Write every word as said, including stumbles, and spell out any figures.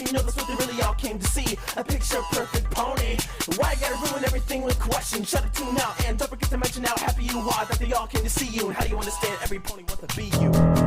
you know that's what they really all came to see. A picture perfect pony. Why you gotta ruin everything with questions? Shut it tune out and don't forget to mention how happy you are that they all came to see you. And how do you understand every pony wants to be you?